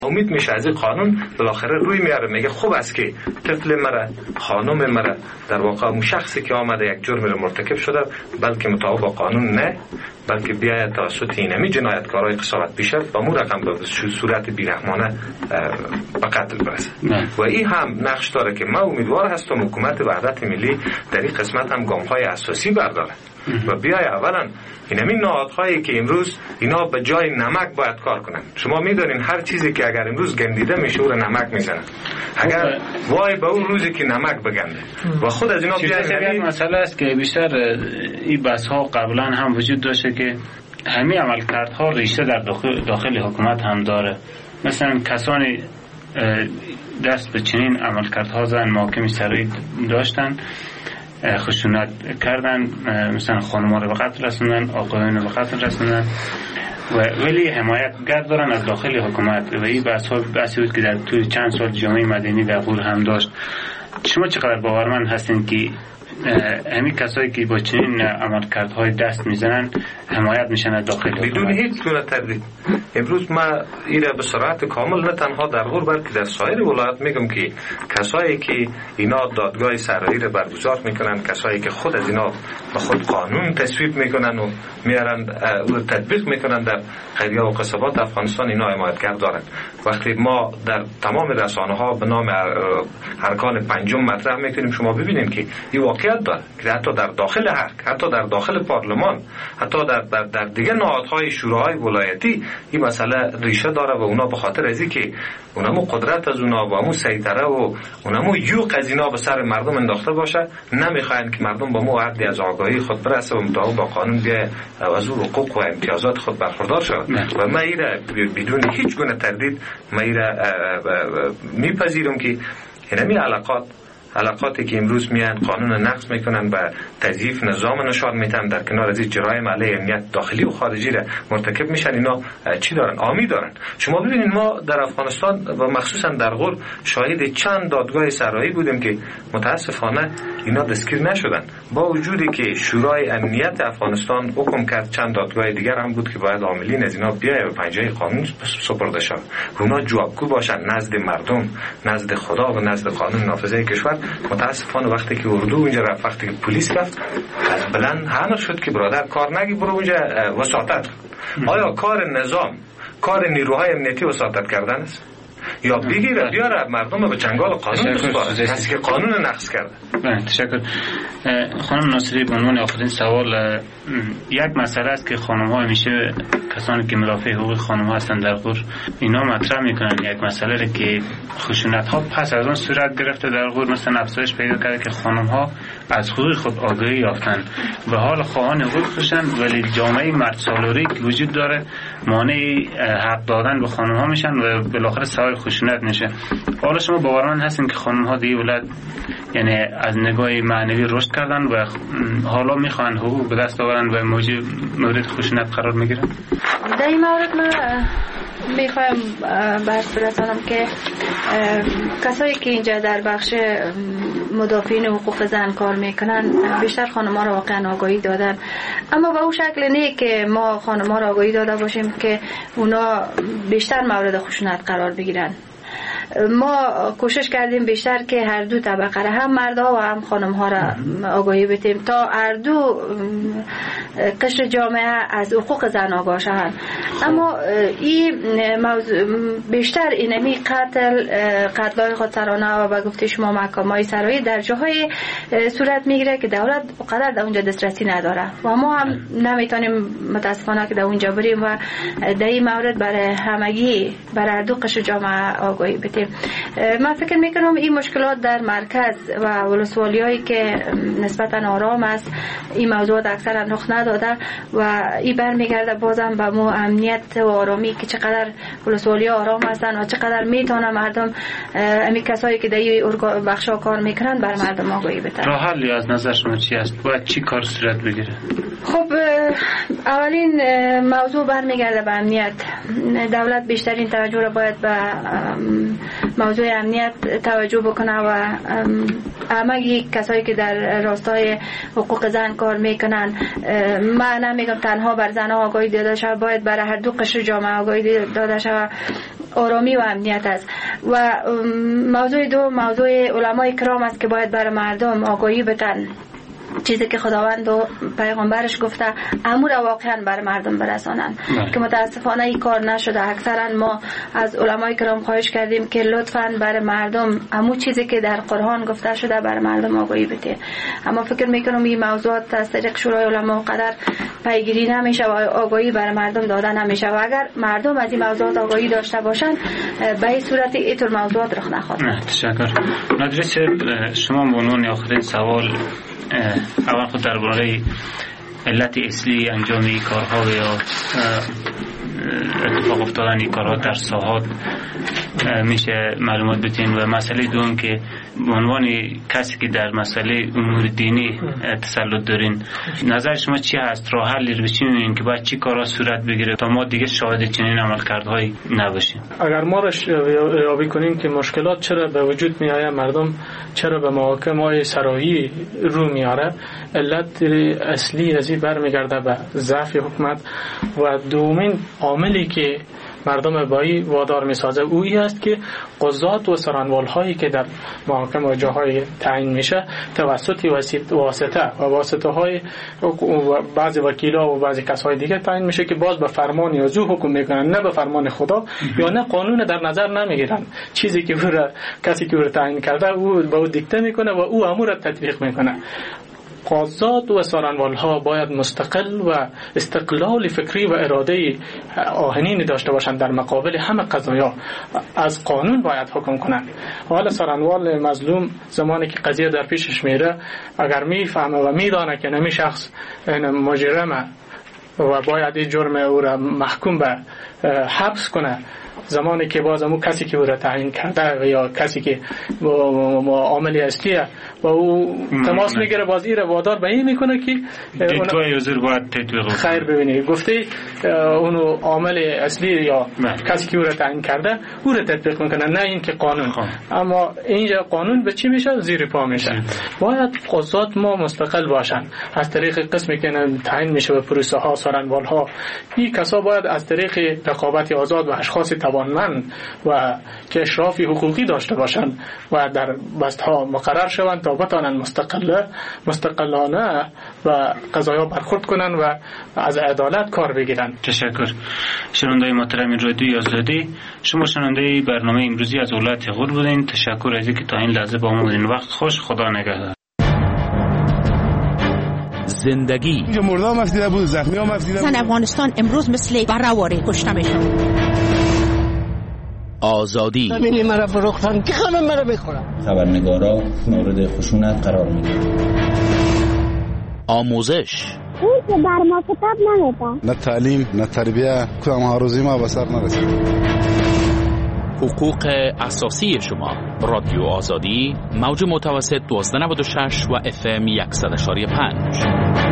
امید میشه از این قانون بالاخره روی میاره، میگه خوب است که طفل مرا، خانم مرا، در واقع اون شخصی که آمده یک جرم را مرتکب شده بلکه مطابق با قانون نه، بلکه بیاید توسط اینمی جنایتکارای قصاوت پیشه با مو رقم به صورت بیرحمانه به قتل برسه. و این هم نقش داره که من امیدوار هستم حکومت وحدت ملی در این قسمت هم گام‌های اساسی برداره و بیای اولا اینمی نهادهایی که امروز اینا به جای نمک باید کار کنن. شما میدونین هر چیزی که اگر امروز گندیده میشه اون نمک میزنن، اگر وای به اون روزی که نمک بگنده و خود از اینا بیان. مسئله است که بیشتر این بحث ها قبلا هم وجود داشته که همین عملکردها ریشه در داخل حکومت هم داره. مثلا کسانی دست به چنین عملکردها زدن، محاکم سرایی داشتن، خشونت کردن، مثلا خانم‌ها رو به قتل رسوندن، آقایان رو به قتل رسوندن ولی حمایتگر دارن از داخل حکومت. و این بحثی بود که در توی چند سال جامعه مدنی در غور هم داشت. شما چقدر باورمند هستین که همین کسایی که با چنین عملکردهای دست میزنن حمایت میشن از داخل حکومت؟ بدون هیچ گونه تردید. امروز ما ایره به صورت کامل نه تنها در غور بلکه در سایر ولایات میگم که کسایی که اینا دادگاه سرایی رو برگزار میکنن، کسایی که خود از اینا به خود قانون تصویب میکنن و میارن و تطبیق میکنن در خیریه و قصابات افغانستان، اینا حمایتگر دارن. وقتی ما در تمام رسانه ها به نام ارکان پنجم مطرح میکنیم، شما ببینید که این واقعیت داره که حتی در داخل حتی در داخل پارلمان، حتی در دیگه نهادهای شوراهای ولایتی این مسئله ریشه داره و اونا به خاطر ازی که اونمو قدرت از اونا و همون سیطره و اونمو یوق از اینا به سر مردم انداخته باشه، نمیخواین که مردم با مو حدی از آگاهی خود برسه و مطابق با قانون بیه از حقوق و امتیازات خود برخوردار شود. و من ایره بدون هیچ گونه تردید من ایره میپذیرم که اینمی علاقاتی که امروز میان قانون نقض میکنن و تضعیف نظام نشان میدن، در کنار از جرایم علیه امنیت داخلی و خارجی را مرتکب میشن، اینا چی دارن؟ آمی دارن. شما ببینید ما در افغانستان و مخصوصا در غور شاهد چند دادگاه سرایی بودیم که متاسفانه اینا دستگیر نشدن، با وجودی که شورای امنیت افغانستان حکم کرد چند دادگاه دیگر هم بود که باید عاملین از اینا بیای به پنجه قانون سپرده شود، اونا جوابگو باشن نزد مردم، نزد خدا و نزد قانون نافذه کشور. متاسفانه وقتی که اردو اونجا رفت، وقتی که پلیس رفت، از بلند همه شد که برادر کار نگی برو اونجا وساطت. آیا کار نظام، کار نیروهای امنیتی وساطت کردن است؟ یا بگیره بیاره مردم به چنگال قانون بسپاره کسی که قانون نقض کرده؟ تشکر. خانم ناصری، به عنوان آخرین سوال، یک مسئله است که خانم ها همیشه کسانی که مدافع حقوق خانم ها هستند در غور اینا مطرح میکنن یک مسئله را که خشونت ها پس از آن صورت گرفته در غور، مثلا افزایش پیدا کرده که خانم ها از حقوق خود آگاهی یافتن و حال خواهان حقوق خودشن، ولی جامعه مرد سالاری که وجود داره مانع حق دادن به خانم ها میشن و بالاخره سبب خشونت میشه. حالا شما باورمند هستین که خانم ها دیگه ولایت یعنی از نگاه معنوی رشد کردن و حالا میخوان حقوق به دست آورن و مورد خشونت قرار میگیرن؟ در این مورد من میخوایم بحث برسانم که کسایی که اینجا در بخش مدافعین حقوق زن کار میکنن بیشتر خانم‌ها را واقعا آگاهی دادن، اما به اون شکل نه که ما خانم‌ها را آگاهی داده باشیم که اونا بیشتر مورد خشونت قرار بگیرن. ما کوشش کردیم بیشتر که هر دو طبقه را، هم مردها و هم خانم‌ها را آگاهی بدیم تا هر دو قشر جامعه از حقوق زن آگاه شوند. اما این موضوع بیشتر اینمی قتل‌های خودسرانه و به گفته شما محکمه‌های سرایی در جاهای صورت میگیره که دولت قدر در اونجا دسترسی نداره و ما هم نمیتونیم متاسفانه که در اونجا بریم و در این مورد برای همگی برای هر دو قشر جامعه آگاهی بدیم. من فکر میکنم این مشکلات در مرکز و ولسوالی‌هایی که نسبتاً آرام است این موضوعات اکثرا رخ نداده و این برمیگرده بازم به مو امنیت و آرامی که چقدر ولسوالی‌ها آرام هستن و چقدر میتونه مردم امی کسایی که در این بخشا کار میکنن بر مردم آگاهی بدن. راه حلی از نظر شما چی است؟ باید چی کار صورت بگیره؟ خب اولین موضوع برمیگرده به امنیت. دولت بیشترین توجه را باید به موضوع امنیت توجه بکنه و همه کسایی که در راستای حقوق زن کار میکنن، من نمیگم تنها بر زنها آگاهی داده شود، باید برای هر دو قشر جامعه آگاهی داده شود. آرامی و امنیت است. و موضوع دو موضوع علمای کرام است که باید برای مردم آگاهی بدن. چیزی که خداوند و پیغمبرش گفته امور واقعا بر مردم برسانند که متاسفانه این کار نشده. اکثرا ما از علمای کرام خواهش کردیم که لطفاً بر مردم امور چیزی که در قرآن گفته شده بر مردم آگاهی بده. اما فکر میکنم این موضوعات از طریق شورای علما قدر پیگیری نمیشه و آگاهی بر مردم داده نمیشه و اگر مردم از این موضوعات آگاهی داشته باشند به این صورت اینطور موضوعات رخ نخواهد. تشکر. مدرس شما به عنوان آخرین سوال اول خود درباره علت اصلی انجام این کارها و یا اتفاق افتادن این کارها در ساحات میشه معلومات بدین و مسئله دوم که به عنوان کسی که در مسئله امور دینی تسلط دارین نظر شما چی هست؟ راه حلی رو چی می‌بینین که باید چی کارها صورت بگیره تا ما دیگه شاهد چنین عملکردهایی نباشیم؟ اگر ما را یابی کنیم که مشکلات چرا به وجود میآید، مردم چرا به محاکم‌های سرایی رو میاره، علت اصلی از این برمیگرده به ضعف حکومت و دومین عاملی که مردم بایی وادار میسازه اویی است که قضات و سرانوالهایی که در محاکم و جاهای تعیین میشه توسط واسطه های بعضی وکیلا و بعضی کسای دیگه تعیین میشه که باز به فرمان یا زو حکم میکنن، نه به فرمان خدا یا نه قانون در نظر نمیگیرن. چیزی که کسی که او تعیین کرده او به او دیکته میکنه و او امور تطبیق میکنه. قضات و سرانوالها باید مستقل و استقلال فکری و اراده آهنین داشته باشند در مقابل همه قضایا. از قانون باید حکم کنند. حالا سرانوال مظلوم زمانی که قضیه در پیشش میره اگر میفهمه و میدانه که نمی شخص مجرمه و باید این جرم او را محکوم به حبس کنه، زمانی که باز همون کسی که او را تعیین کرده یا کسی که عامل اصلیه و او تماس میگیره باز این رو وادار به این میکنه که دیدگاه حضور باید تطبیق خیر ببینی گفته اونو عامل اصلی یا کسی که او را تعیین کرده او را تطبیق میکنه، نه این که قانون. اما اینجا قانون به چی میشه؟ زیر پا میشه. باید قضات ما مستقل باشن از طریق قسمی که تعیین میشه به پروسه ها سرانوال ها. این کسا باید از طریق رقابت آزاد و اشخاص توانمند و که اشرافی حقوقی داشته باشند و در بستها مقرر شوند تا بتانند مستقلانه و قضایا برخورد کنند و از عدالت کار بگیرند. تشکر. شنونده محترم رادیوی آزادی، شما شنونده برنامه امروزی از ولایت غور بودین. تشکر از اینکه تا این لحظه با ما بودین. وقت خوش. خدا نگهدار. زندگی اینجا مردم مفدیده بود، زخمی ها مفدیده بود. افغانستان امروز مثل برآوری کشته میشن. آزادی زمینی مرا فروختن که همه مرا بخورن. خبرنگارا مورد خشونت قرار میگیرن. آموزش اون که بر ما کتاب نمیدن، نه تعلیم نه تربیه، کدام هاروزی ما به سر نرسید. حقوق اساسی شما. رادیو آزادی موج متوسط 1296 و FM 100.5.